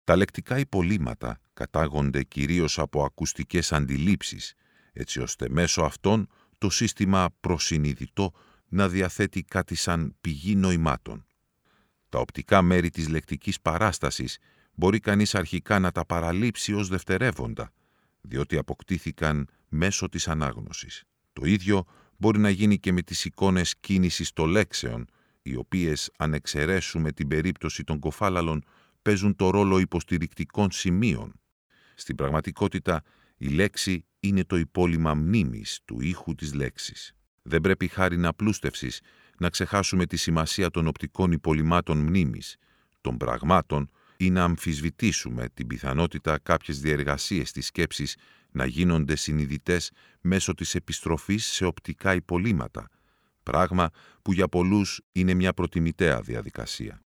Τα λεκτικά υπολείμματα κατάγονται κυρίως από ακουστικές αντιλήψεις, έτσι ώστε μέσω αυτών το σύστημα προσυνειδητό να διαθέτει κάτι σαν πηγή νοημάτων. Τα οπτικά μέρη της λεκτικής παράστασης μπορεί κανείς αρχικά να τα παραλείψει ως δευτερεύοντα, διότι αποκτήθηκαν μέσω της ανάγνωσης. Το ίδιο μπορεί να γίνει και με τις εικόνες κίνησης των λέξεων, οι οποίες, αν εξαιρέσουμε την περίπτωση των κοφάλαλων, παίζουν το ρόλο υποστηρικτικών σημείων. Στην πραγματικότητα, η λέξη είναι το υπόλειμμα μνήμης του ήχου της λέξης. Δεν πρέπει χάριν απλούστευσης να ξεχάσουμε τη σημασία των οπτικών υπολειμμάτων μνήμης, των πραγμάτων, ή να αμφισβητήσουμε την πιθανότητα κάποιες διεργασίες της σκέψης να γίνονται συνειδητές μέσω της επιστροφής σε οπτικά υπολείμματα, πράγμα που για πολλούς είναι μια προτιμητέα διαδικασία.